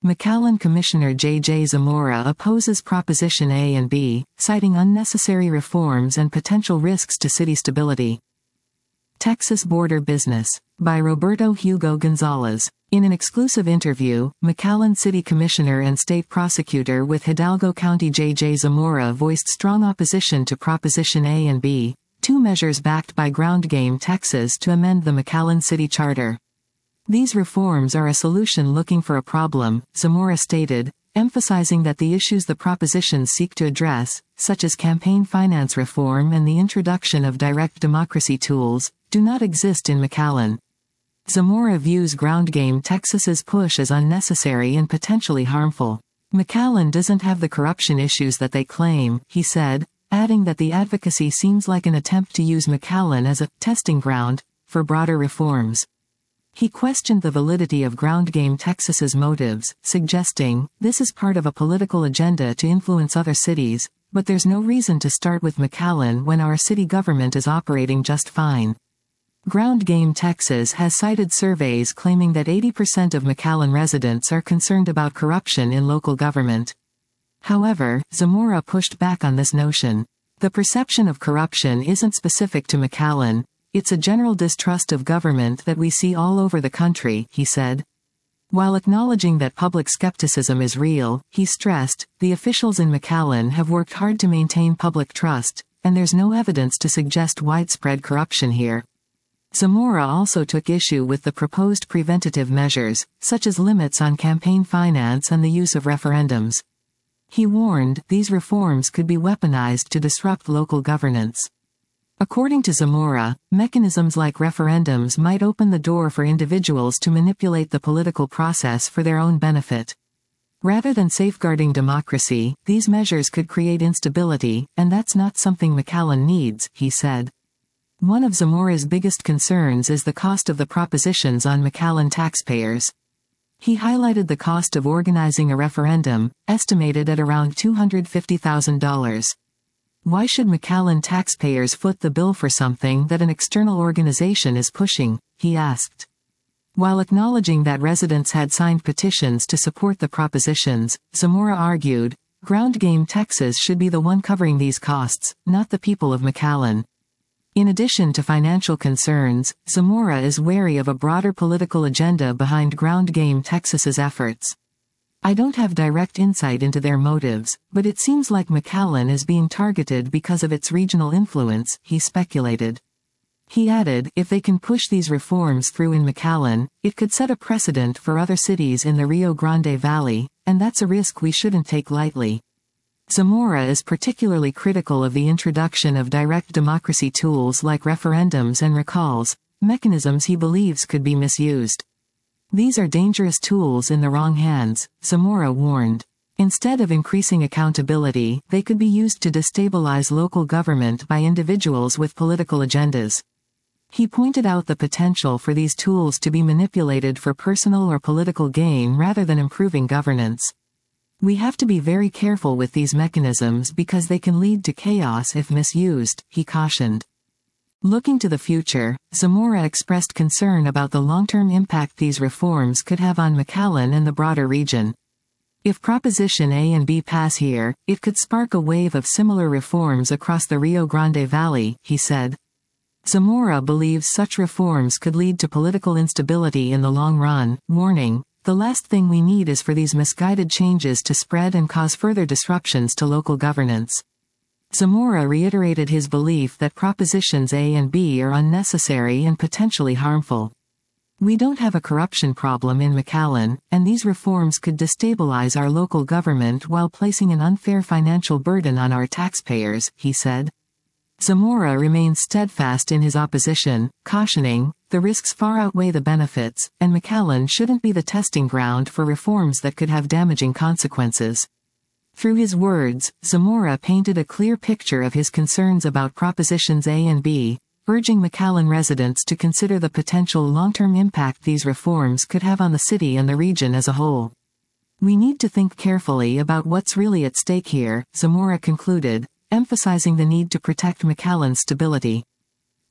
McAllen Commissioner J.J. Zamora opposes Proposition A and B, citing unnecessary reforms and potential risks to city stability. Texas Border Business, by Roberto Hugo Gonzalez. In an exclusive interview, McAllen City Commissioner and State Prosecutor with Hidalgo County J.J. Zamora voiced strong opposition to Proposition A and B, two measures backed by Ground Game Texas to amend the McAllen City Charter. These reforms are a solution looking for a problem, Zamora stated, emphasizing that the issues the propositions seek to address, such as campaign finance reform and the introduction of direct democracy tools, do not exist in McAllen. Zamora views Ground Game Texas's push as unnecessary and potentially harmful. McAllen doesn't have the corruption issues that they claim, he said, adding that the advocacy seems like an attempt to use McAllen as a testing ground for broader reforms. He questioned the validity of Ground Game Texas's motives, suggesting, this is part of a political agenda to influence other cities, but there's no reason to start with McAllen when our city government is operating just fine. Ground Game Texas has cited surveys claiming that 80% of McAllen residents are concerned about corruption in local government. However, Zamora pushed back on this notion. The perception of corruption isn't specific to McAllen. It's a general distrust of government that we see all over the country, he said. While acknowledging that public skepticism is real, he stressed, the officials in McAllen have worked hard to maintain public trust, and there's no evidence to suggest widespread corruption here. Zamora also took issue with the proposed preventative measures, such as limits on campaign finance and the use of referendums. He warned, these reforms could be weaponized to disrupt local governance. According to Zamora, mechanisms like referendums might open the door for individuals to manipulate the political process for their own benefit. Rather than safeguarding democracy, these measures could create instability, and that's not something McAllen needs, he said. One of Zamora's biggest concerns is the cost of the propositions on McAllen taxpayers. He highlighted the cost of organizing a referendum, estimated at around $250,000. Why should McAllen taxpayers foot the bill for something that an external organization is pushing, he asked. While acknowledging that residents had signed petitions to support the propositions, Zamora argued, Ground Game Texas should be the one covering these costs, not the people of McAllen. In addition to financial concerns, Zamora is wary of a broader political agenda behind Ground Game Texas's efforts. I don't have direct insight into their motives, but it seems like McAllen is being targeted because of its regional influence, he speculated. He added, if they can push these reforms through in McAllen, it could set a precedent for other cities in the Rio Grande Valley, and that's a risk we shouldn't take lightly. Zamora is particularly critical of the introduction of direct democracy tools like referendums and recalls, mechanisms he believes could be misused. These are dangerous tools in the wrong hands, Zamora warned. Instead of increasing accountability, they could be used to destabilize local government by individuals with political agendas. He pointed out the potential for these tools to be manipulated for personal or political gain rather than improving governance. We have to be very careful with these mechanisms because they can lead to chaos if misused, he cautioned. Looking to the future, Zamora expressed concern about the long-term impact these reforms could have on McAllen and the broader region. If Proposition A and B pass here, it could spark a wave of similar reforms across the Rio Grande Valley, he said. Zamora believes such reforms could lead to political instability in the long run, warning, the last thing we need is for these misguided changes to spread and cause further disruptions to local governance. Zamora reiterated his belief that Propositions A and B are unnecessary and potentially harmful. We don't have a corruption problem in McAllen, and these reforms could destabilize our local government while placing an unfair financial burden on our taxpayers, he said. Zamora remains steadfast in his opposition, cautioning, the risks far outweigh the benefits, and McAllen shouldn't be the testing ground for reforms that could have damaging consequences. Through his words, Zamora painted a clear picture of his concerns about Propositions A and B, urging McAllen residents to consider the potential long-term impact these reforms could have on the city and the region as a whole. We need to think carefully about what's really at stake here, Zamora concluded, emphasizing the need to protect McAllen's stability.